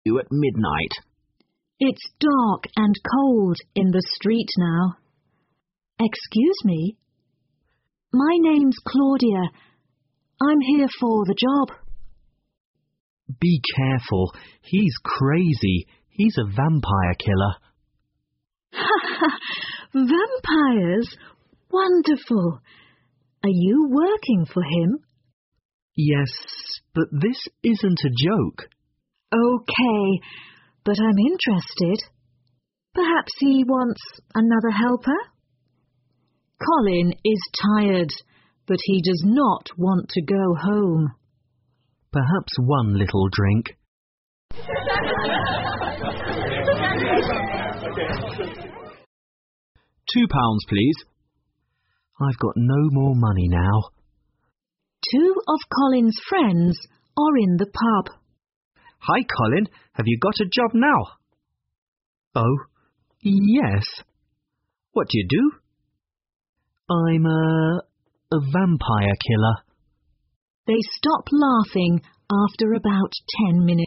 you at midnight. It's dark and cold in the street now. Excuse me? My name's Claudia. I'm here for the job. Be careful. He's crazy. He's a vampire killer. Ha ha! Vampires? Wonderful. Are you working for him? Yes, but this isn't a joke. Okay, but I'm interested. Perhaps he wants another helper? Colin is tired, but he does not want to go home. Perhaps one little drink. £2, please. I've got no more money now. 2 of Colin's friends are in the pub. Hi, Colin. Have you got a job now? Oh, yes. What do you do? I'm a vampire killer. They stop laughing after about 10 minutes.